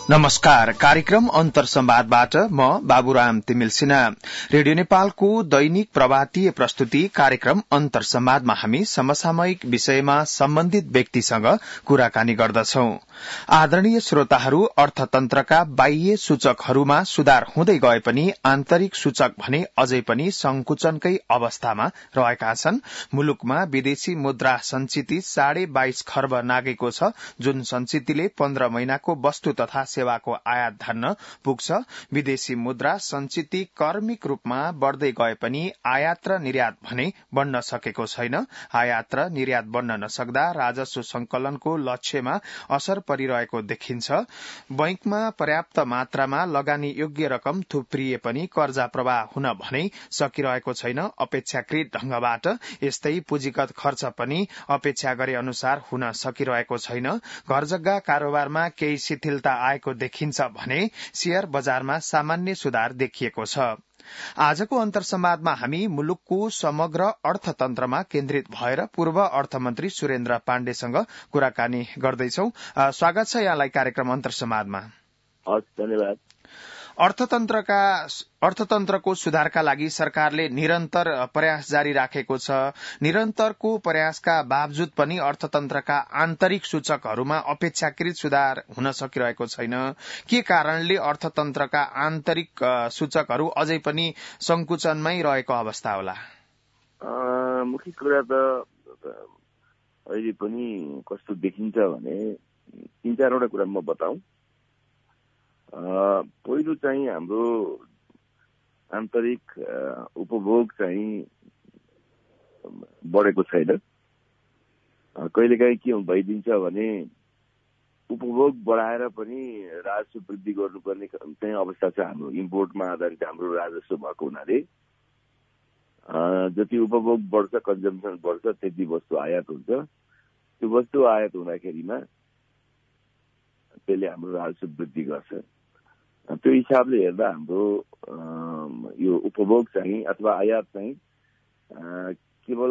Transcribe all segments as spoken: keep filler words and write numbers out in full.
नमस्कार, कार्यक्रम अन्तर संवादबाट म बाबुराम तिमिल सिन्हा। रेडियो नेपालको दैनिक प्रभातीय प्रस्तुति कार्यक्रम अन्तर संवादमा हामी समसामयिक विषयमा सम्बन्धित व्यक्तिसँग कुराकानी गर्दछौं। आदरणीय श्रोताहरू, अर्थतन्त्रका बाह्य सूचकहरूमा सुधार हुँदै गए पनि आन्तरिक सूचक भने अझै पनि संकुचनकै अवस्थामा रहेका छन्। मुलुकमा विदेशी मुद्रा संचिति साढे बाइस खर्ब नागेको छ, जुन संचितिले पन्ध्र महिनाको वस्तु तथा सेवाको आयात धान्न पुग्छ। विदेशी मुद्रा संचिति क्रमिक रूपमा बढ़दै गए पनि आयात र निर्यात भने बढ़न सकेको छैन। आयात र निर्यात बढ़न नसक्दा राजस्व संकलनको लक्ष्यमा असर परिरहेको देखिन्छ। बैंकमा पर्याप्त मात्रामा लगानी योग्य रकम थुप्रिए पनि कर्जा प्रवाह हुन भने सकिरहेको छैन अपेक्षाकृत ढंगबाट। यस्तै पुँजीगत खर्च पनि अपेक्षा गरे अनुसार हुन सकिरहेको छैन। घरजग्गा कारोबारमा केही शिथिलता आएको देखिन्छ भने शेयर बजारमा सामान्य सुधार देखिएको छ। आजको अन्तर संवादमा हामी मुलुकको समग्र अर्थतन्त्रमा केन्द्रित भएर पूर्व अर्थमन्त्री सुरेन्द्र पाण्डेसँग कुराकानी गर्दैछौ। स्वागत छ यहाँलाई कार्यक्रम अन्तर संवादमा। धन्यवाद। अर्थतन्त्रका अर्थतन्त्रको सुधारका लागि सरकारले निरन्तर प्रयास जारी राखेको छ। निरन्तरको प्रयासका बावजुद पनि अर्थतन्त्रका आन्तरिक सूचकहरूमा अपेक्षाकृत सुधार हुन सकिरहेको छैन। के कारणले अर्थतन्त्रका आन्तरिक सूचकहरू अझै पनि संकुचनमै रहेको अवस्था होला? मुख्य कुरा त अहिले पनि कस्तो देखिन्छ भने तीन चारवटा कुरा म बताऊं। पहिलो चाहिँ हाम्रो आन्तरिक उपभोग चाहिँ बढेको छैन। कहिलेकाहीँ के भइदिन्छ भने उपभोग बढाएर पनि राजस्व वृद्धि गर्नुपर्ने चाहिँ अवस्था छ। हाम्रो इम्पोर्टमा आधारित हाम्रो राजस्व भएको हुनाले जति उपभोग बढ्छ, कन्जम्सन बढ्छ, त्यति वस्तु आयात हुन्छ। त्यो वस्तु आयात हुँदाखेरिमा त्यसले हाम्रो राजस्व वृद्धि गर्छ। त्यो हिसाबले हेर्दा हाम्रो यो उपभोग चाहिँ अथवा आयात चाहिँ केवल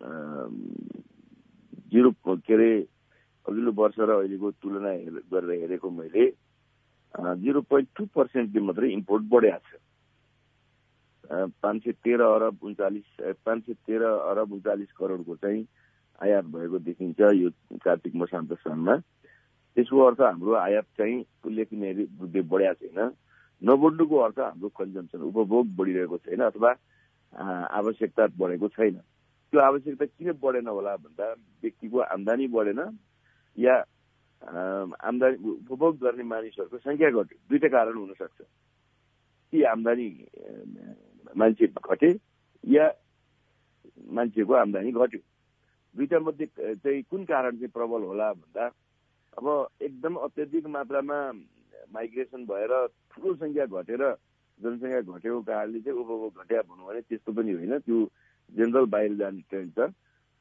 जिरो के अरे अघिल्लो वर्ष र अहिलेको तुलना गरेर हेरेको मैले जिरो पोइन्ट टू पर्सेन्टले मात्रै इम्पोर्ट बढेको छ। पाँच सय तेह्र अरब उन्चालिस पाँच सय तेह्र अरब उन्चालिस करोडको चाहिँ आयात भएको देखिन्छ यो कार्तिक मसान्तसम्ममा। त्यसको अर्थ हाम्रो आयात चाहिँ उल्लेखनीय वृद्धि बढेको छैन। नबढ्नुको अर्थ हाम्रो कन्जम्सन उपभोग बढिरहेको छैन अथवा आवश्यकता बढेको छैन। त्यो आवश्यकता किन बढेन होला भन्दा व्यक्तिको आम्दानी बढेन या आम्दानी उपभोग गर्ने मानिसहरूको संख्या घट्यो। दुईटा कारण हुन सक्छ। कि आम्दानी मान्छे घटे या मान्छेको आम्दानी घट्यो। दुईटा मध्ये चाहिँ कुन कारण चाहिँ प्रबल होला भन्दा अब एकदम अत्यधिक मात्रामा माइग्रेसन भएर ठुलो संख्या घटेर जनसंख्या घटेको कारणले चाहिँ उपभोग घट्या भनौँ भने त्यस्तो पनि होइन। त्यो जेनरल बाहिर जाने ट्रेन्ड छ।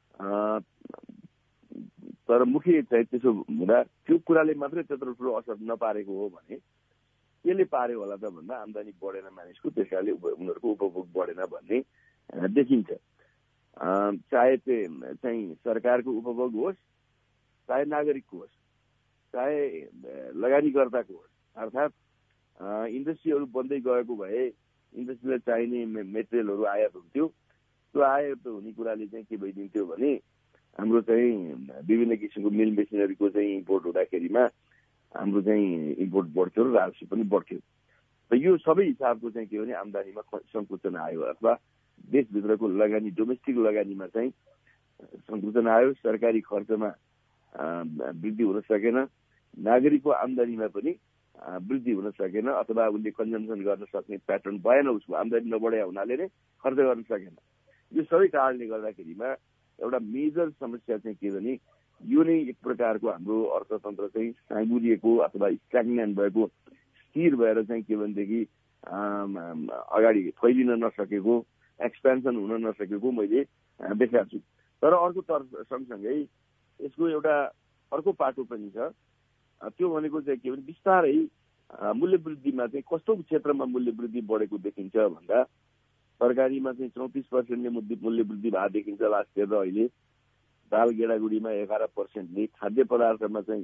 तर मुख्य चाहिँ त्यसो हुँदा त्यो कुराले मात्रै त्यत्रो ठुलो असर नपारेको हो भने केले पार्यो होला त भन्दा आम्दानी बढेन मानिसको, त्यसकारणले उनीहरूको उपभोग बढेन भन्ने देखिन्छ। चाहे चाहिँ सरकारको उपभोग होस्, चाहे नागरिकको होस्, चाहे लगानीकर्ताको होस्। अर्थात् इन्डस्ट्रीहरू बन्दै गएको भए इन्डस्ट्रीलाई चाहिने मेटेरियलहरू आयात हुन्थ्यो। त्यो आयात हुने कुराले चाहिँ के भइदिन्थ्यो भने हाम्रो चाहिँ विभिन्न किसिमको मिल मेसिनरीको चाहिँ इम्पोर्ट हुँदाखेरिमा हाम्रो चाहिँ इम्पोर्ट बढ्थ्यो र राजस्व पनि बढ्थ्यो। र यो सबै हिसाबको चाहिँ के भने आम्दानीमा सङ्कुचन आयो अथवा देशभित्रको लगानी डोमेस्टिक लगानीमा चाहिँ सङ्कुचन आयो। सरकारी खर्चमा वृद्धि हुन सकेन। नागरिकको आम्दानीमा पनि वृद्धि हुन सकेन अथवा उसले कन्जम्सन गर्न सक्ने प्याटर्न भएन। उसको आम्दानी नबढाए हुनाले नै खर्च गर्न सकेन। यो सबै कारणले गर्दाखेरिमा एउटा मेजर समस्या चाहिँ के भने यो नै एक प्रकारको हाम्रो अर्थतन्त्र चाहिँ साँगुरिएको अथवा स्ट्याग्नेन्ट भएको, स्थिर भएर चाहिँ के भनेदेखि अगाडि फैलिन नसकेको, एक्सपेन्सन हुन नसकेको मैले देखाएको छु। तर अर्को तर्फ सँगसँगै यसको एउटा अर्को पाटो पनि छ। त्यो भनेको चाहिँ के भने बिस्तारै मूल्य वृद्धिमा चाहिँ कस्तो क्षेत्रमा मूल्य वृद्धि बढेको देखिन्छ भन्दा तरकारीमा चाहिँ चौतिस पर्सेन्टले मूल्य वृद्धि भएको देखिन्छ लास्ट इयर र अहिले। दाल गेडागुडीमा एघार पर्सेन्टले, खाद्य पदार्थमा चाहिँ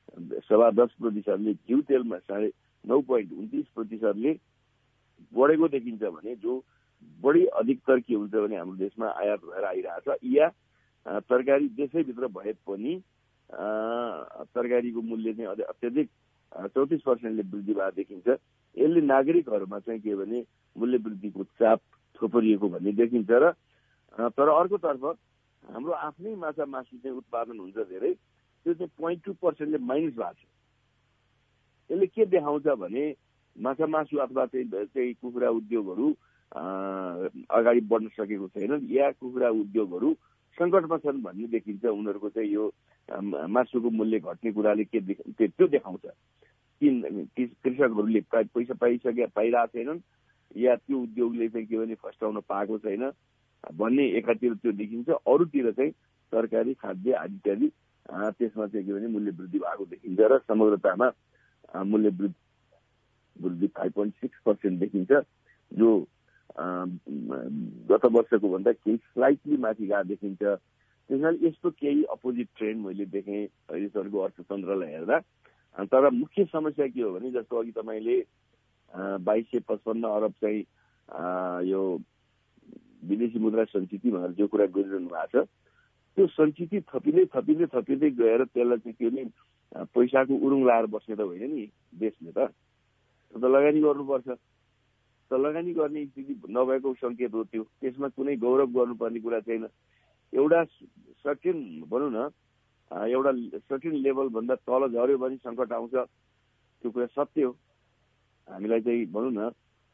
सवा दस प्रतिशतले घिउ तेलमा साढे नौ पोइन्ट उन्तिस प्रतिशतले बढेको देखिन्छ भने जो बढी अधिकतर के हुन्छ भने हाम्रो देशमा आयात भएर आइरहेछ या तरकारी देशैभित्र भए पनि तरकारीको मूल्य चाहिँ अझै अत्याधिक चौतिस पर्सेन्टले वृद्धि भएको देखिन्छ। यसले नागरिकहरूमा चाहिँ के भने मूल्य वृद्धिको चाप थोपरिएको भन्ने देखिन्छ र तर अर्कोतर्फ हाम्रो आफ्नै माछा मासु चाहिँ उत्पादन हुन्छ धेरै, त्यो चाहिँ पोइन्ट टू पर्सेन्टले माइनस भएको छ। यसले के देखाउँछ भने माछा मासु अथवा चाहिँ कुखुरा उद्योगहरू अगाडि बढ्न सकेको छैनन् या कुखुरा उद्योगहरू सङ्कटमा छन् भन्ने देखिन्छ। उनीहरूको चाहिँ यो मासुको मूल्य घट्ने कुराले के त्यो देखाउँछ कि कृषकहरूले पैसा पाइसके पाइरहेको छैनन् या त्यो उद्योगले चाहिँ के भने फस्टाउन पाएको छैन भन्ने एकातिर त्यो देखिन्छ। अरूतिर चाहिँ तरकारी खाद्य आदि इत्यादि त्यसमा चाहिँ के भने मूल्य वृद्धि भएको देखिन्छ र समग्रतामा मूल्य वृद्धि वृद्धि फाइभ पोइन्ट सिक्स पर्सेन्ट देखिन्छ, जो गत वर्षको भन्दा केही स्लाइटली माथि गएको देखिन्छ। त्यसैले यस्तो केही अपोजिट ट्रेन्ड मैले देखेँ अहिलेसम्मको अर्थतन्त्रलाई हेर्दा। तर मुख्य समस्या के हो भने जस्तो अघि तपाईँले बाइस सय पचपन्न अरब चाहिँ यो विदेशी मुद्रा सञ्चिति भनेर जो कुरा गरिरहनु भएको छ, त्यो सञ्चिति थपिँदै थपिँदै थपिँदै गएर त्यसलाई चाहिँ के भने पैसाको उरुङ लाएर बस्ने त होइन नि देशले, त त लगानी गर्नुपर्छ। त लगानी गर्ने स्थिति नभएको सङ्केत हो त्यो। त्यसमा कुनै गौरव गर्नुपर्ने कुरा छैन। एउटा सर्टेन भनौँ न एउटा सर्टेन लेभलभन्दा तल झऱ्यो भने सङ्कट आउँछ, त्यो कुरा सत्य हो। हामीलाई चाहिँ भनौँ न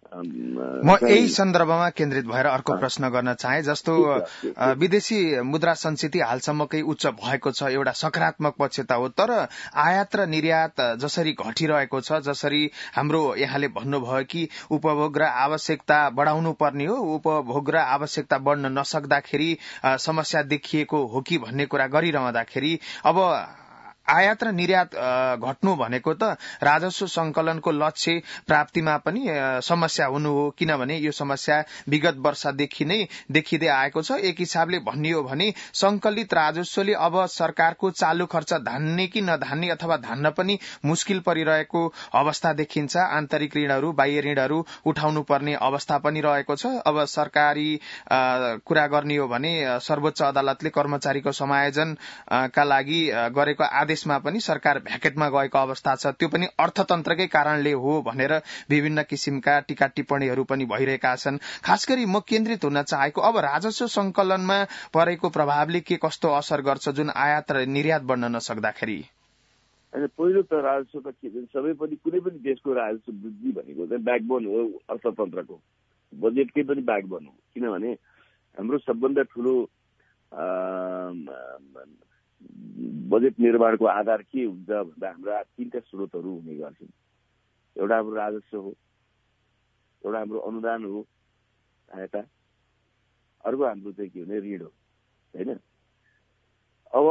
म यही सन्दर्भमा केन्द्रित भएर अर्को प्रश्न गर्न चाहे। जस्तो विदेशी मुद्रा सञ्चिति हालसम्मकै उच्च भएको छ, एउटा सकारात्मक पक्ष त हो, तर आयात र निर्यात जसरी घटिरहेको छ, जसरी हाम्रो यहाँले भन्नुभयो कि उपभोग र आवश्यकता बढाउनु पर्ने हो, उपभोग र आवश्यकता बढ्न नसक्दाखेरि समस्या देखिएको हो कि भन्ने कुरा गरिरहँदाखेरि अब आयात र निर्यात घट्नु भनेको त राजस्व संकलनको लक्ष्य प्राप्तिमा पनि समस्या हुनु हो, किनभने यो समस्या विगत वर्षदेखि नै देखिँदै आएको छ। एक हिसाबले भनियो भने संकलित राजस्वले अब सरकारको चालु खर्च धान्ने कि नधान्ने अथवा धान्न पनि मुस्किल परिरहेको अवस्था देखिन्छ। आन्तरिक ऋणहरू बाह्य ऋणहरू उठाउनु पर्ने अवस्था पनि रहेको छ। अब सरकारी कुरा गर्ने हो भने सर्वोच्च अदालतले कर्मचारीको समायोजनका लागि गरेको आदेश मा पनि सरकार भ्याकेटमा गएको अवस्था छ। त्यो पनि अर्थतन्त्रकै कारणले हो भनेर विभिन्न किसिमका टीका टिप्पणीहरू पनि भइरहेका छन्। खास गरी म केन्द्रित हुन चाहेको अब राजस्व संकलनमा परेको प्रभावले के कस्तो असर गर्छ जुन आयात र निर्यात बढ्न नसक्दाखेरि? पहिलो त राजस्व त के भन्छ, सबै पनि कुनै पनि देशको राजस्व वृद्धि भनेको चाहिँ ब्याकबोन हो अर्थतन्त्रको, बजेटकै पनि ब्याकबोन हो। किनभने हाम्रो सबभन्दा ठुलो बजेट निर्माणको आधार के हुन्छ भन्दा हाम्रा तीनटा स्रोतहरू हुने गर्छन्। एउटा हाम्रो राजस्व हो, एउटा हाम्रो अनुदान हो सहायता, अर्को हाम्रो चाहिँ के भने ऋण हो, होइन? अब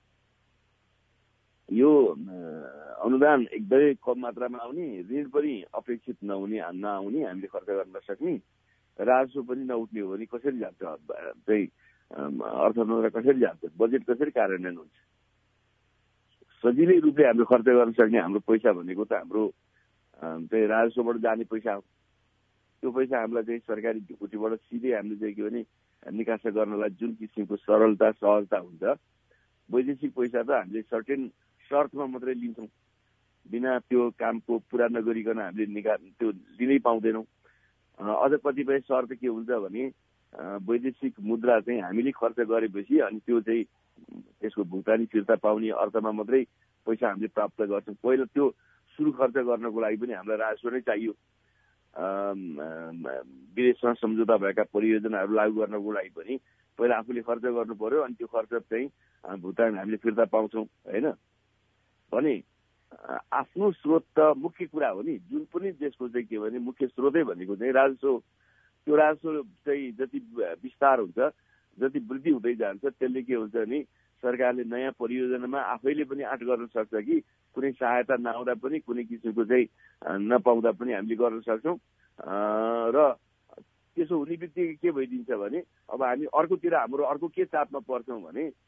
यो अनुदान एकदमै कम मात्रामा आउने, ऋण पनि अपेक्षित नहुने नआउने, हामीले खर्च गर्न नसक्ने, राजस्व पनि नउठ्ने हो भने कसरी जान्छ चाहिँ अर्थतन्त्र कसरी जान्छ, बजेट कसरी कार्यान्वयन हुन्छ? सजिलै रूपले हामीले खर्च गर्न सक्ने हाम्रो पैसा भनेको त हाम्रो चाहिँ राजस्वबाट जाने पैसा हो। त्यो पैसा हामीलाई चाहिँ सरकारी ढुकुटीबाट सिधै हामीले चाहिँ के भने निकास गर्नलाई जुन किसिमको सरलता सहजता हुन्छ, वैदेशिक पैसा त हामीले सर्टेन शर्तमा मात्रै लिन्छौँ, बिना त्यो कामको पुरा नगरिकन हामीले निका त्यो लिनै पाउँदैनौँ। अझ कतिपय शर्त के हुन्छ भने वैदेशिक मुद्रा चाहिँ हामीले खर्च गरेपछि अनि त्यो चाहिँ त्यसको भुक्तानी फिर्ता पाउने अर्थमा मात्रै पैसा हामीले प्राप्त गर्छौँ। पहिला त्यो सुरु खर्च गर्नको लागि पनि हामीलाई राजस्व नै चाहियो। विदेशमा सम्झौता भएका परियोजनाहरू लागू गर्नको लागि पनि पहिला आफूले खर्च गर्नु पर्यो, अनि त्यो खर्च चाहिँ भुक्तान हामीले फिर्ता पाउँछौँ, होइन? भने आफ्नो स्रोत त मुख्य कुरा हो नि। जुन पनि देशको चाहिँ के भने मुख्य स्रोतै भनेको चाहिँ राजस्व। त्यो राजस्व चाहिँ जति विस्तार हुन्छ, जति वृद्धि हुँदै जान्छ, त्यसले के हुन्छ भने सरकारले नयाँ परियोजनामा आफैले पनि आँट गर्न सक्छ कि कुनै सहायता नआउँदा पनि कुनै किसिमको चाहिँ नपाउँदा पनि हामीले गर्न सक्छौँ। र त्यसो हुने बित्तिकै के भइदिन्छ भने अब हामी अर्कोतिर हाम्रो अर्को के चापमा पर्छौँ भने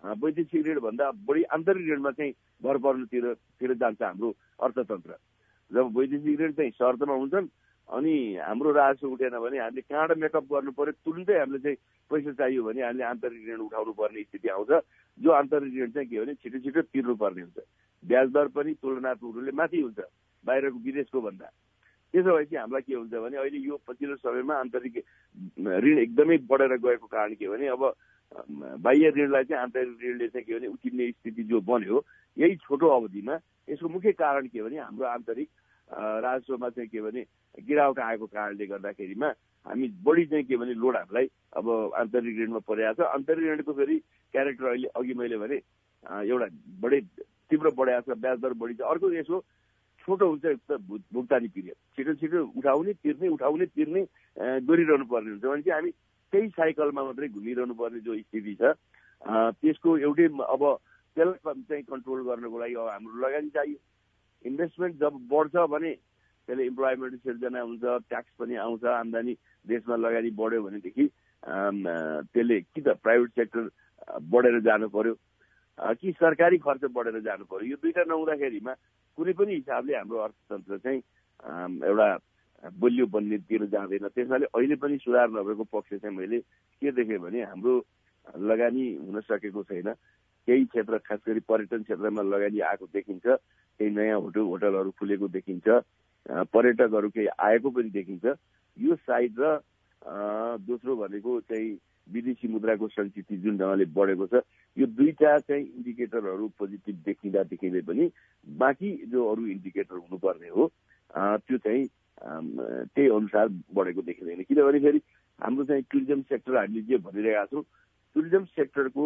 वैदेशिक ऋण भन्दा बढी आन्तरिक ऋणमा चाहिँ भर पर्नुतिर तिर जान्छ हाम्रो अर्थतन्त्र। जब वैदेशिक ऋण चाहिँ शर्तमा हुन्छन् अनि हाम्रो राजस्व उठेन भने हामीले कहाँबाट मेकअप गर्नु पर्यो, तुरुन्तै हामीले चाहिँ पैसा चाहियो भने हामीले आन्तरिक ऋण उठाउनु पर्ने स्थिति आउँछ। जो आन्तरिक ऋण चाहिँ के भने छिटो छिटो तिर्नु पर्ने हुन्छ, ब्याज दर पनि तुलनात्मक रूपले माथि हुन्छ बाहिरको विदेशको भन्दा। त्यसो भएपछि हामीलाई के हुन्छ भने अहिले यो पछिल्लो समयमा आन्तरिक ऋण एकदमै बढेर गएको कारण के भने अब बाह्य ऋणलाई चाहिँ आन्तरिक ऋणले चाहिँ के भने उठिने स्थिति जो बन्यो यही छोटो अवधिमा। यसको मुख्य कारण के भने हाम्रो आन्तरिक राजस्वमा चाहिँ के भने गिरावट आएको कारणले गर्दाखेरिमा हामी बढी चाहिँ के भने लोड हामीलाई अब आन्तरिक ऋणमा परिरहेको छ। आन्तरिक ऋणको फेरि क्यारेक्टर अहिले अघि मैले भने एउटा बढी तीव्र बढाएको छ, ब्याज दर बढी छ। अर्को यसो छोटो हुन्छ भुक्तानी पिरियड, छिटो छिटो उठाउने तिर्ने उठाउने तिर्ने गरिरहनु पर्ने हुन्छ भने चाहिँ हामी त्यही साइकलमा मात्रै घुमिरहनु पर्ने जो स्थिति छ त्यसको एउटै अब त्यसलाई चाहिँ कन्ट्रोल गर्नको लागि अब हाम्रो लगानी चाहियो। इन्भेस्टमेन्ट जब बढ्छ भने त्यसले इम्प्लोइमेन्ट सिर्जना हुन्छ, ट्याक्स पनि आउँछ, आम्दानी देशमा लगानी बढ्यो भनेदेखि त्यसले कि त प्राइभेट सेक्टर बढेर जानु पर्यो कि सरकारी खर्च बढेर जानु पर्यो। यो दुईटा नहुँदाखेरिमा कुनै पनि हिसाबले हाम्रो अर्थतन्त्र चाहिँ एउटा बलियो बन्नेतिर जाँदैन। त्यसैले अहिले पनि सुधार नभएको पक्ष चाहिँ मैले के देखेँ भने हाम्रो लगानी हुन सकेको छैन। केही क्षेत्र खास गरी पर्यटन क्षेत्रमा लगानी आएको देखिन्छ, केही नयाँ होटल होटलहरू खुलेको देखिन्छ, पर्यटकहरू केही आएको पनि देखिन्छ। यो साइड र दोस्रो भनेको चाहिँ विदेशी मुद्राको सञ्चित जुन ढङ्गले बढेको छ, यो दुईटा चाहिँ इन्डिकेटरहरू पोजिटिभ देखिँदा देखिँदै पनि बाँकी जो अरू इन्डिकेटर हुनुपर्ने हो त्यो चाहिँ त्यही अनुसार बढेको देखिँदैन। किनभने फेरि हाम्रो चाहिँ टुरिज्म सेक्टर हामीले जे भनिरहेका छौँ, टुरिज्म सेक्टरको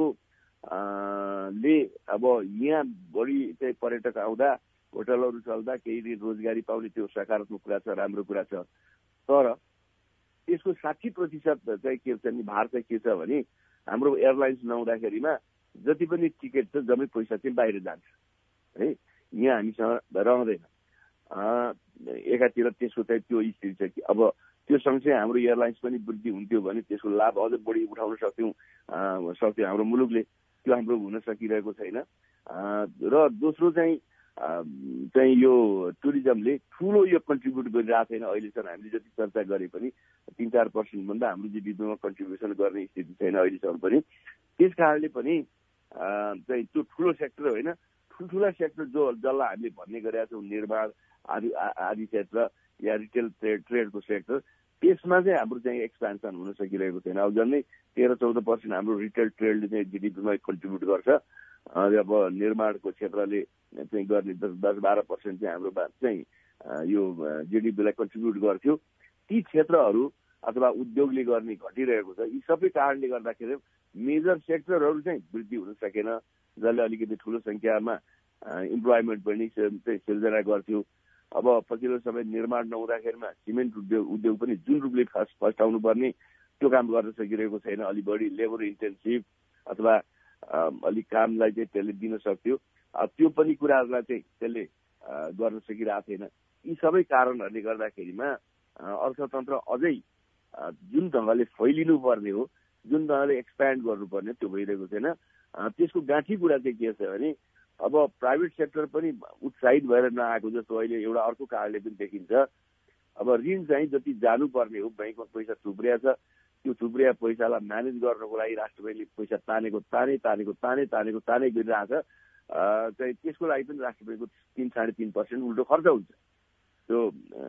ले अब यहाँ बढी चाहिँ पर्यटक आउँदा होटलहरू चल्दा केही रोजगारी पाउने त्यो सकारात्मक कुरा छ, राम्रो कुरा छ। तर यसको साठी प्रतिशत चाहिँ के छ नि भार चाहिँ के छ भने हाम्रो एयरलाइन्स नहुँदाखेरिमा जति पनि टिकट छ जम्मै पैसा चाहिँ बाहिर जान्छ है, यहाँ हामीसँग रहँदैन। एकातिर त्यसको चाहिँ त्यो स्थिति छ कि अब त्यो सँगसँगै हाम्रो एयरलाइन्स पनि वृद्धि हुन्थ्यो भने त्यसको लाभ अझ बढी उठाउन सक्थ्यौँ सक्थ्यो हाम्रो मुलुकले, त्यो हाम्रो हुन सकिरहेको छैन। र दोस्रो चाहिँ चाहिँ यो टुरिज्मले ठुलो यो कन्ट्रिब्युट गरिरहेको छैन अहिलेसम्म। हामीले जति चर्चा गरे पनि तिन चार पर्सेन्ट भन्दा हाम्रो जिडिपीमा कन्ट्रिब्युसन गर्ने स्थिति छैन अहिलेसम्म पनि। त्यस कारणले पनि चाहिँ त्यो ठुलो सेक्टर होइन, ठुल्ठुला सेक्टर जो जसलाई हामीले भन्ने गरेका छौँ निर्माण आदि आदि क्षेत्र या रिटेल ट्रेड ट्रेडको सेक्टर, त्यसमा चाहिँ हाम्रो चाहिँ एक्सपेन्सन हुन सकिरहेको छैन। अब झन्डै तेह्र चौध पर्सेन्ट हाम्रो रिटेल ट्रेडले चाहिँ जिडिपीमा कन्ट्रिब्युट गर्छ। अब निर्माणको क्षेत्रले चाहिँ गर्ने दस दस बाह्र पर्सेन्ट चाहिँ हाम्रो चाहिँ यो जिडिपीलाई कन्ट्रिब्युट गर्थ्यो। ती क्षेत्रहरू अथवा उद्योगले गर्ने घटिरहेको छ। यी सबै कारणले गर्दाखेरि मेजर सेक्टरहरू चाहिँ वृद्धि हुन सकेन, जसले अलिकति ठुलो सङ्ख्यामा इम्प्लोइमेन्ट पनि चाहिँ सिर्जना गर्थ्यो। अब पछिल्लो समय निर्माण नहुँदाखेरिमा सिमेन्ट उद्योग उद्योग पनि जुन रूपले फर्स्ट फस्टाउनु पर्ने त्यो काम गर्न सकिरहेको छैन। अलि बढी लेबर इन्टेन्सिभ अथवा अलिक कामलाई चाहिँ त्यसले दिन सक्थ्यो, त्यो पनि कुराहरूलाई चाहिँ त्यसले गर्न सकिरहेको थिएन। यी सबै कारणहरूले गर्दाखेरिमा अर्थतन्त्र अझै जुन ढङ्गले फैलिनु पर्ने हो, जुन ढङ्गले एक्सप्यान्ड गर्नुपर्ने त्यो भइरहेको छैन। त्यसको गाँठी कुरा चाहिँ के छ भने अब प्राइभेट सेक्टर पनि उत्साहित भएर नआएको जस्तो अहिले एउटा अर्को कारणले पनि देखिन्छ। अब ऋण चाहिँ जति जानुपर्ने हो, ब्याङ्कमा पैसा थुप्रिया छ, त्यो थुप्रिया पैसालाई म्यानेज गर्नको लागि राष्ट्र ब्याङ्कले पैसा तानेको ताने तानेको ताने तानेको ताने गरिरहेछ। चाहिँ त्यसको लागि पनि राष्ट्र ब्याङ्कको तिन साढे तिन पर्सेन्ट उल्टो खर्च हुन्छ। त्यो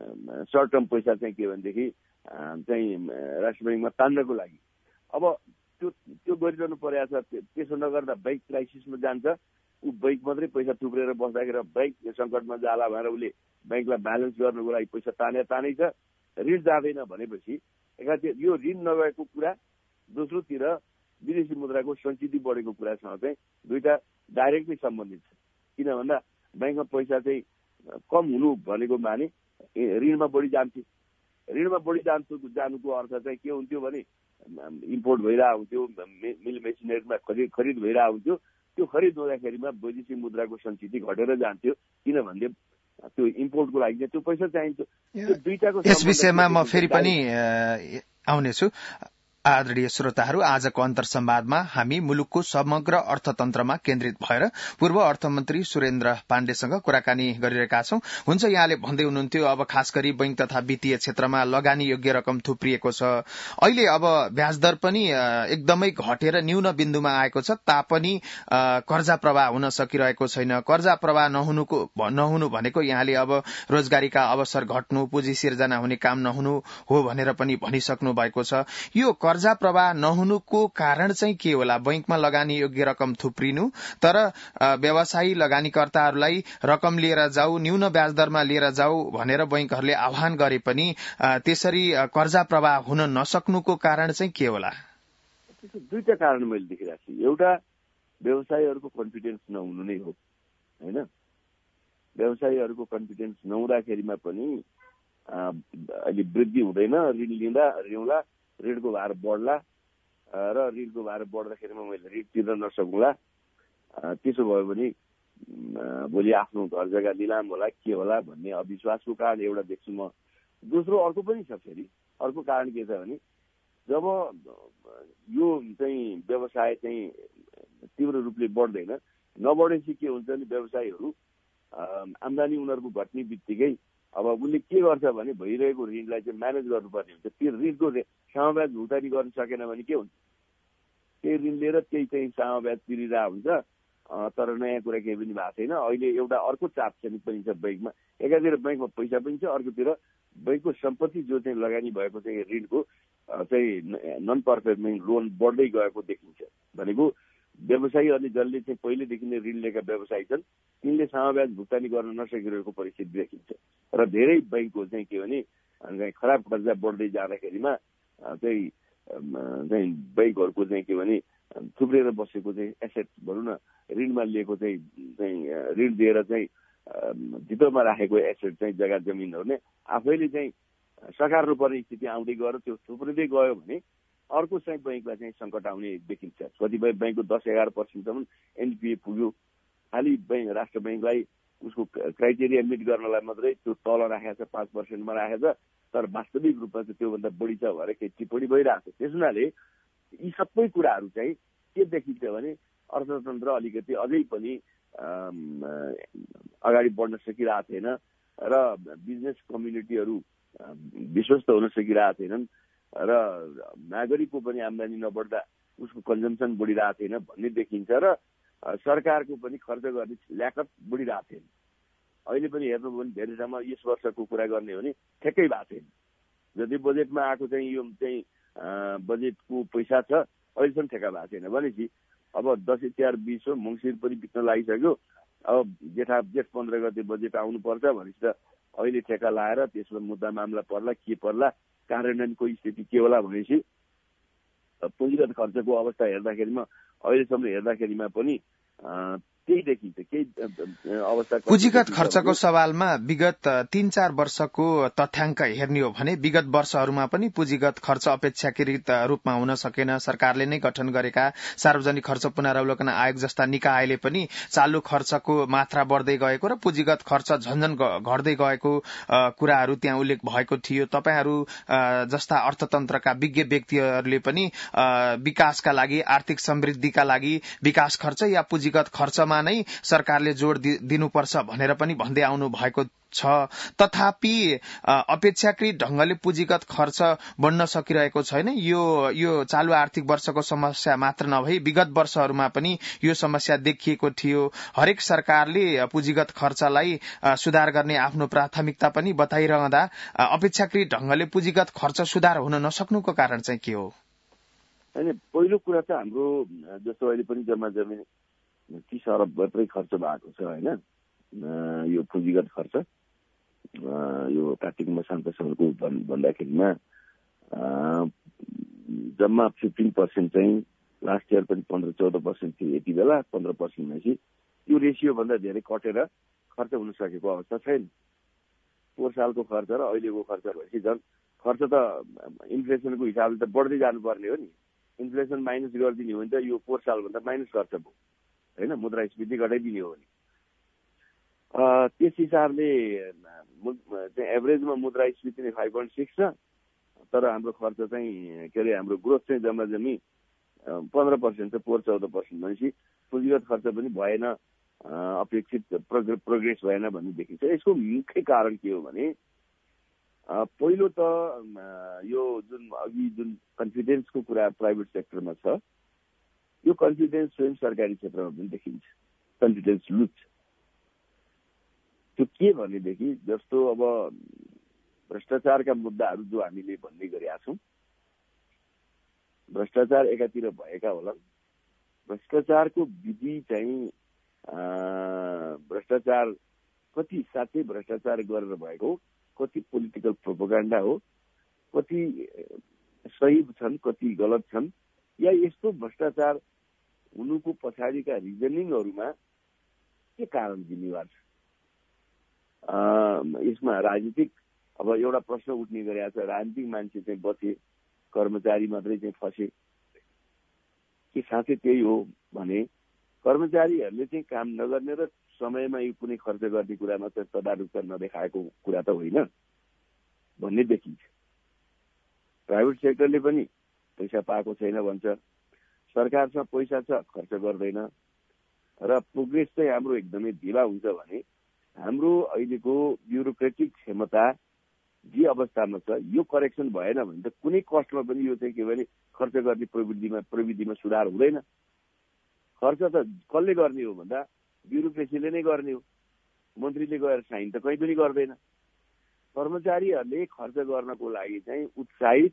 सर्ट टर्म पैसा चाहिँ के भनेदेखि चाहिँ राष्ट्र ब्याङ्कमा तान्नको लागि अब त्यो त्यो गरिरहनु परेको छ। त्यसो नगर्दा ब्याङ्क क्राइसिसमा जान्छ, ऊ ब्याङ्क मात्रै पैसा थुप्रेर बस्दाखेरि ब्याङ्क सङ्कटमा जाला भनेर उसले ब्याङ्कलाई ब्यालेन्स गर्नको लागि पैसा ताने तानै छ, ऋण जाँदैन भनेपछि एकातिर यो ऋण नगएको कुरा, दोस्रोतिर विदेशी मुद्राको सञ्चित बढेको कुरासँग चाहिँ दुईटा डाइरेक्टली सम्बन्धित छ। किन भन्दा ब्याङ्कमा पैसा चाहिँ कम हुनु भनेको माने ऋणमा बढी जान्थ्यो। ऋणमा बढी जान्थ्यो जानुको अर्थ चाहिँ के हुन्थ्यो भने इम्पोर्ट भइरहेको हुन्थ्यो, मिल मेसिनरीमा खरिद खरिद भइरहेको हुन्थ्यो। त्यो खरिद हुँदाखेरिमा वैदेशिक मुद्राको सञ्चित घटेर जान्थ्यो, किनभने त्यो इम्पोर्टको लागि त्यो पैसा चाहिन्छ। त्यो दुईटाको यस विषयमा म फेरि पनि आउनेछु। आदरणीय श्रोताहरू, आजको अन्तर संवादमा हामी मुलुकको समग्र अर्थतन्त्रमा केन्द्रित भएर पूर्व अर्थमन्त्री सुरेन्द्र पाण्डेसँग कुराकानी गरिरहेका छौं। हुन्छ, यहाँले भन्दै हुनुहुन्थ्यो अब खास गरी बैंक तथा वित्तीय क्षेत्रमा लगानी योग्य रकम थुप्रिएको छ। अहिले अब ब्याजदर पनि एकदमै घटेर न्यून बिन्दुमा आएको छ, तापनि कर्जा प्रवाह हुन सकिरहेको छैन। कर्जा प्रवाह नहुनुको नहुनु भनेको यहाँले अब रोजगारीका अवसर घट्नु, पुँजी सिर्जना हुने काम नहुनु हो भनेर पनि भनिसक्नु भएको छ। यो कर्जा प्रवाह नहुनुको कारण चाहिँ के होला? बैंकमा लगानी योग्य रकम थुप्रिनु, तर व्यवसायी लगानीकर्ताहरूलाई रकम लिएर जाऊ, न्यून ब्याजदरमा लिएर जाऊ भनेर बैंकहरूले आह्वान गरे पनि त्यसरी कर्जा प्रवाह हुन नसक्नुको कारण चाहिँ के होला? दुईटा कारण मैले देखिरहेको छु। एउटा व्यवसायीहरूको कन्फिडेन्स नहुनु नै हो, होइन? व्यवसायीहरूको कन्फिडेन्स नहुँदाखेरिमा पनि अहिले वृद्धि हुँदैन, ऋण लिँदा ऋणला ऋणको भार बढ्ला र ऋणको भार बढ्दाखेरिमा मैले ऋण तिर्न नसकुला। त्यसो भयो भने भोलि आफ्नो घर जग्गा निलाम होला, के होला भन्ने अविश्वासको कारण एउटा देख्छु म। दोस्रो अर्को पनि छ। फेरि अर्को कारण के छ भने जब यो चाहिँ व्यवसाय चाहिँ तीव्र रूपले बढ्दैन, नबढेपछि के हुन्छ भने व्यवसायीहरू आम्दानी उनीहरूको घट्ने बित्तिकै अब उसले के गर्छ भने भइरहेको ऋणलाई चाहिँ म्यानेज गर्नुपर्ने हुन्छ। त्यो ऋणको समब्याज भुक्तानी गर्न सकेन भने के हुन्छ? त्यही ऋण लिएर त्यही चाहिँ समब्याज तिरिरहेको हुन्छ, तर नयाँ कुरा केही पनि भएको छैन। अहिले एउटा अर्को चाप चाहिँ पनि छ बैंकमा। एकातिर बैंकमा पैसा पनि छ, अर्कोतिर बैंकको सम्पत्ति जो चाहिँ लगानी भएको चाहिँ ऋणको चाहिँ नन पर्फर्मिङ लोन बढ्दै गएको देखिन्छ। भनेको व्यवसायीहरूले जसले चाहिँ पहिलेदेखि नै ऋण लिएका व्यवसायी छन् तिनले समब्याज भुक्तानी गर्न नसकिरहेको परिस्थिति देखिन्छ। र धेरै बैंकको चाहिँ के भने खराब कर्जा बढ्दै जाँदाखेरिमा चाहिँ चाहिँ बैंकहरूको चाहिँ के भने थुप्रेर बसेको चाहिँ एसेट भनौँ न, ऋणमा लिएको चाहिँ चाहिँ ऋण दिएर चाहिँ धितोमा राखेको एसेट चाहिँ जग्गा जमिनहरू नै आफैले चाहिँ सकार्नुपर्ने स्थिति आउँदै गयो। त्यो थुप्रिँदै गयो भने अर्को चाहिँ बैंकलाई चाहिँ सङ्कट आउने देखिन्छ। कतिपय बैंकको दस एघार पर्सेन्टसम्म एनपिए पुग्यो। खालि बैंक राष्ट्र बैंकलाई उसको क्राइटेरिया मिट गर्नलाई मात्रै त्यो तल राखेको छ, पाँच पर्सेन्टमा राखेको छ, तर वास्तविक रूपमा चाहिँ त्योभन्दा बढी छ भनेर केही टिप्पणी भइरहेको छ। त्यस हुनाले यी सबै कुराहरू चाहिँ के देखिन्छ भने अर्थतन्त्र अलिकति अझै पनि अगाडि बढ्न सकिरहेको थिएन र बिजनेस कम्युनिटीहरू विश्वस्त हुन सकिरहेको थिएनन् र नागरिकको पनि आम्दानी नबढ्दा उसको कन्जम्सन बढिरहेको थिएन भन्ने देखिन्छ र सरकारको पनि खर्च गर्ने ल्याकत बढिरहेको थिएन। अहिले पनि हेर्नु भने धेरै ठाउँमा यस वर्षको कुरा गर्ने हो भने ठ्याक्कै भएको थिएन। जति बजेटमा आएको चाहिँ यो चाहिँ बजेटको पैसा छ अहिलेसम्म ठेक्का भएको छैन भनेपछि अब दसैँ तिहार बिस हो, मङ्सिर पनि बित्न लागिसक्यो। अब जेठा जेठ पन्ध्र गते बजेट आउनुपर्छ भनेपछि त अहिले ठेक्का लाएर त्यसमा मुद्दा मामला पर्ला के पर्ला, कार्यान्वयनको स्थिति के होला भनेपछि पुँजीगत खर्चको अवस्था हेर्दाखेरिमा अहिलेसम्म हेर्दाखेरिमा पनि त्यही देखिन्छ। केही अवस्था पुँजीगत खर्चको सवालमा विगत तीन चार वर्षको तथ्याङ्क हेर्ने हो भने विगत वर्षहरूमा पनि पुँजीगत खर्च अपेक्षाकृत रूपमा हुन सकेन। सरकारले नै गठन गरेका सार्वजनिक खर्च पुनरावलोकन आयोग जस्ता निकायले पनि चालु खर्चको मात्रा बढ्दै गएको र पुँजीगत खर्च झन्झन घट्दै गएको कुराहरू त्यहाँ उल्लेख भएको थियो। तपाईहरू जस्ता अर्थतन्त्रका विज्ञ व्यक्तिहरूले पनि विकासका लागि, आर्थिक समृद्धिका लागि विकास खर्च या पुँजीगत खर्चमा नै सरकारले जोड़ दिनुपर्छ भनेर पनि भन्दै आउनु भएको छ। तथापि अपेक्षाकृत ढंगले पुँजीगत खर्च बढ्न सकिरहेको छैन। यो यो चालु आर्थिक वर्षको समस्या मात्र नभई विगत वर्षहरूमा पनि यो समस्या देखिएको थियो। हरेक सरकारले पुँजीगत खर्चलाई सुधार गर्ने आफ्नो प्राथमिकता पनि बताइरहँदा अपेक्षाकृत ढंगले पुँजीगत खर्च सुधार हुन नसक्नुको कारण चाहिँ के हो? हैन, पहिलो कुरा त हाम्रो जस्तो अहिले पनि जम्मा जमिन तीस अरब मात्रै खर्च भएको छ हैन। यो पुँजीगत खर्च यो कार्तिक मसान्तसम्मको भन्दाखेरिमा जम्मा फिफ्टिन पर्सेन्ट चाहिँ लास्ट इयर पनि पन्ध्र चौध पर्सेन्ट थियो। यति बेला पन्ध्र पर्सेन्ट भएपछि त्यो रेसियो भन्दा धेरै कटेर खर्च हुन सकेको अवस्था छैन। पोहोर सालको खर्च र अहिलेको खर्च भएपछि झन् खर्च त इन्फ्लेसनको हिसाबले त बढ्दै जानुपर्ने हो नि। इन्फ्लेसन माइनस गरिदिने हो भने त यो पोहोर सालभन्दा माइनस खर्च भयो होइन, मुद्रास्फीति घटाइदिने हो भने। त्यस हिसाबले चाहिँ एभरेजमा मुद्रास्फीति नै फाइभ पोइन्ट सिक्स छ, तर हाम्रो खर्च चाहिँ के अरे हाम्रो ग्रोथ चाहिँ जम्मा जम्मी पन्ध्र पर्सेन्ट छ, पोहोर चौध पर्सेन्ट भनेपछि पुँजीगत खर्च पनि भएन, अपेक्षित प्रोग्रेस भएन भन्ने देखिन्छ। यसको मुख्य कारण के हो भने पहिलो त यो जुन अघि जुन कन्फिडेन्सको कुरा प्राइभेट सेक्टरमा छ, यो कन्फिडेन्स स्वयं सरकारी क्षेत्रमा पनि देखिन्छ, कन्फिडेन्स लुज। त्यो के भनेदेखि जस्तो अब भ्रष्टाचारका मुद्दाहरू जो हामीले भन्ने गरेका छौँ, भ्रष्टाचार एकातिर भएका होला, भ्रष्टाचारको विधि चाहिँ भ्रष्टाचार कति साँच्चै भ्रष्टाचार गरेर भएको, कति पोलिटिकल प्रोपोगन्डा हो, कति सही छन्, कति गलत छन्, या यस्तो भ्रष्टाचार हुनुको पछाडिका रिजनिङहरूमा के कारण जिम्मेवार छ। यसमा राजनीतिक अब एउटा प्रश्न उठ्ने गरेको छ, राजनीतिक मान्छे चाहिँ बचे, कर्मचारी मात्रै चाहिँ फसे कि साँच्चै त्यही हो भने कर्मचारीहरूले चाहिँ काम नगर्ने र समयमा यो कुनै खर्च गर्ने कुरामा चाहिँ तदारुकता नदेखाएको कुरा त होइन भन्ने देखिन्छ। प्राइभेट सेक्टरले पनि पैसा पाएको छैन भन्छ, सरकारसँग पैसा छ खर्च गर्दैन, र प्रोग्रेस चाहिँ हाम्रो एकदमै ढिला हुन्छ भने हाम्रो अहिलेको ब्युरोक्रेटिक क्षमता जे अवस्थामा छ यो करेक्सन भएन भने त कुनै कस्टमा पनि यो चाहिँ के भने खर्च गर्ने प्रविधिमा प्रविधिमा सुधार हुँदैन। खर्च त कसले गर्ने हो भन्दा ब्युरोक्रेसीले नै गर्ने हो, मन्त्रीले गएर साइन त कहीँ पनि गर्दैन। कर्मचारीहरूले खर्च गर्नको लागि चाहिँ उत्साहित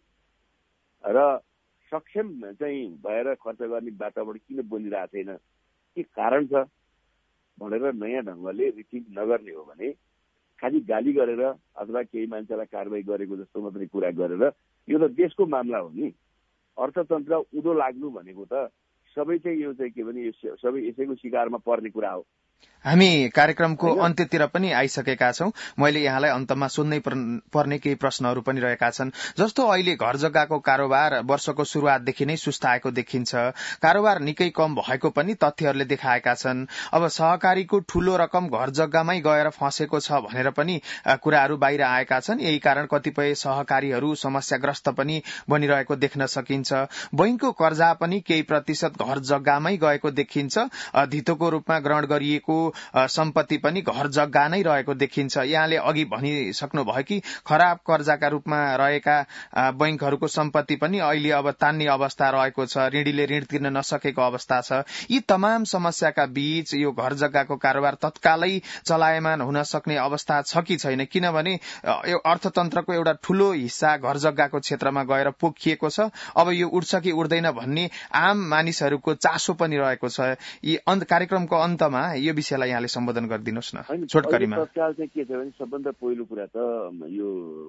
र सक्षम चाहिँ भएर खर्च गर्ने वातावरण किन बनिरहेको छैन, के कारण छ भनेर नयाँ ढङ्गले रिथिङ्क नगर्ने हो भने खालि गाली गरेर अथवा केही मान्छेलाई कारवाही गरेको जस्तो मात्रै कुरा गरेर, यो त देशको मामला हो नि, अर्थतन्त्र उँधो लाग्नु भनेको त सबै चाहिँ यो चाहिँ के भने सबै यसैको शिकारमा पर्ने कुरा हो। हामी कार्यक्रमको अन्त्यतिर पनि आइसकेका छौं। मैले यहाँलाई अन्तमा सोध्नै पर्ने केही प्रश्नहरू पनि रहेका छन्। जस्तो अहिले घर जग्गाको कारोबार वर्षको शुरूआतदेखि नै सुस्ताएको देखिन्छ, कारोबार निकै कम भएको पनि तथ्यहरूले देखाएका छन्। अब सहकारीको ठूलो रकम घर जग्गामै गएर फँसेको छ भनेर पनि कुराहरू बाहिर आएका छन्। यही कारण कतिपय सहकारीहरू समस्याग्रस्त पनि बनिरहेको देख्न सकिन्छ। बैंकको कर्जा पनि केही प्रतिशत घर जग्गामै गएको देखिन्छ। धितोको रूपमा ग्रहण गरिएको सम्पत्ति पनि घर जग्गा नै रहेको देखिन्छ। यहाँले अघि भनिसक्नु भयो कि खराब कर्जाका रूपमा रहेका बैंकहरूको सम्पत्ति पनि अहिले अब तान्ने अवस्था रहेको छ, ऋणीले ऋण तिर्न नसकेको अवस्था छ। यी तमाम समस्याका बीच यो घर जग्गाको कारोबार तत्कालै चलायमान हुन सक्ने अवस्था छ कि छैन? किनभने यो अर्थतन्त्रको एउटा ठूलो हिस्सा घर जग्गाको क्षेत्रमा गएर पोखिएको छ। अब यो उठ्छ कि उठ्दैन भन्ने आम मानिसहरूको चासो पनि रहेको छ। यी कार्यक्रमको अन्तमा यो विषयलाई यहाँले सम्बोधन गरिदिनुहोस् न छोटकरीमा। तत्काल चाहिँ के छ भने सबभन्दा पहिलो कुरा त यो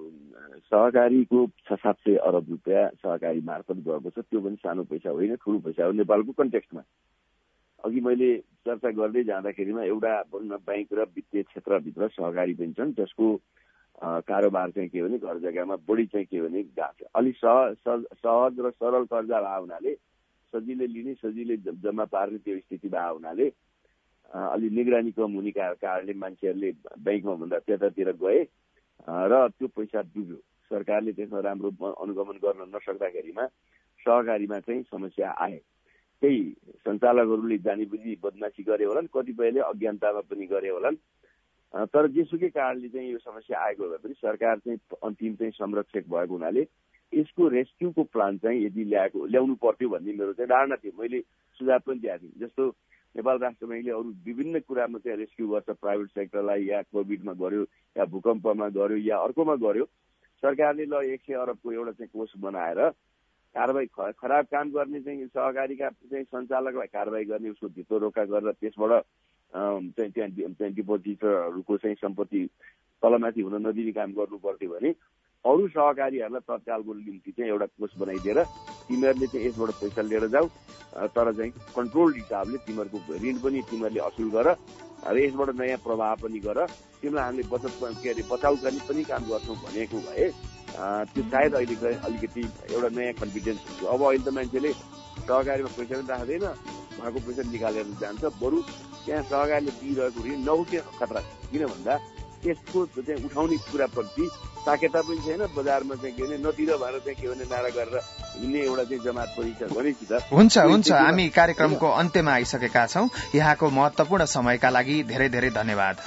सहकारीको छ सात सय अरब रुपियाँ सहकारी मार्फत गएको छ। त्यो पनि सानो पैसा होइन, ठुलो पैसा हो नेपालको कन्टेक्स्टमा। अघि मैले चर्चा गर्दै जाँदाखेरिमा एउटा बैंक र वित्तीय क्षेत्रभित्र सहकारी पनि छन् जसको कारोबार चाहिँ के भने घर जग्गामा बढी चाहिँ के भने गएको छ। अलिक सहज र सरल कर्जा भए हुनाले सजिलै लिने सजिलै जम्मा पार्ने त्यो स्थिति भए हुनाले अलि निगरानी कम हुने कारणले मान्छेहरूले बैंकमा भन्दा त्यतातिर गए र त्यो पैसा डुब्यो। सरकारले त्यसमा राम्रो अनुगमन गर्न नसक्दाखेरिमा सहकारीमा चाहिँ समस्या आए। त्यही सञ्चालकहरूले जानीबुझी बदमासी गरे होलान्, कतिपयले अज्ञानतामा पनि गरे होलान्। तर जेसुकै कारणले चाहिँ यो समस्या आएको भए पनि सरकार चाहिँ अन्तिम चाहिँ संरक्षक भएको हुनाले यसको रेस्क्युको प्लान चाहिँ यदि ल्याएको ल्याउनु पर्थ्यो भन्ने मेरो चाहिँ धारणा थियो। मैले सुझाव पनि दिएको थिएँ। जस्तो नेपाल राष्ट्र बैंकले अरू विभिन्न कुरामा चाहिँ रेस्क्यु गर्छ, प्राइभेट सेक्टरलाई या कोभिडमा गर्यो या भूकम्पमा गर्यो या अर्कोमा गर्यो। सरकारले ल एक सय अरबको एउटा चाहिँ कोष बनाएर कारवाही खराब काम गर्ने चाहिँ सहकारीका चाहिँ सञ्चालकलाई कारवाही गर्ने, उसको धितो रोका गरेर त्यसबाट चाहिँ त्यहाँ डिपोजिटरहरूको चाहिँ सम्पत्ति तलमाथि हुन नदिने काम गर्नु पर्थ्यो भने अरू सहकारीहरूलाई तत्कालको निम्ति चाहिँ एउटा कोष बनाइदिएर तिमीहरूले चाहिँ यसबाट पैसा लिएर जाऊ, तर चाहिँ कन्ट्रोल हिसाबले तिमीहरूको ऋण पनि तिमीहरूले असुल गर र यसबाट नयाँ प्रवाह पनि गर, तिमीलाई हामीले बचत के अरे बचाउ गर्ने पनि काम गर्छौँ भनेको भए त्यो सायद अहिले अलिकति एउटा नयाँ कन्फिडेन्स हुन्छ। अब अहिले त मान्छेले सहकारीमा पैसा पनि राख्दैन, भएको पैसा निकालेर जान्छ। बरु त्यहाँ सहकारीले दिइरहेको ऋण नउठ्ने खतरा छ। किन भन्दा त्यसको चाहिँ उठाउने कुराप्रति साकेता पनि छैन। बजारमा चाहिँ के भने नतिर भएर चाहिँ के भने नारा गरेर हिँड्ने एउटा चाहिँ जमात पनि छ भनेपछि त हुन्छ हुन्छ हामी कार्यक्रमको अन्त्यमा आइसकेका छौं। यहाँको महत्वपूर्ण समयका लागि धेरै धेरै धन्यवाद।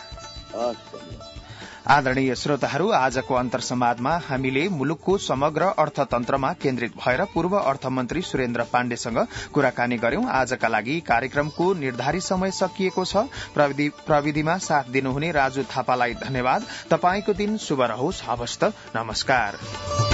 आदरणीय श्रोताहरू, आजको अन्तर संवादमा हामीले मुलुकको समग्र अर्थतन्त्रमा केन्द्रित भएर पूर्व अर्थमन्त्री सुरेन्द्र पाण्डेसँग कुराकानी गर्यौं। आजका लागि कार्यक्रमको निर्धारित समय सकिएको छ। प्रविधिमा साथ दिनुहुने राजु थापालाई धन्यवाद। तपाईंको दिन शुभ रहोस्। हवस् त, नमस्कार।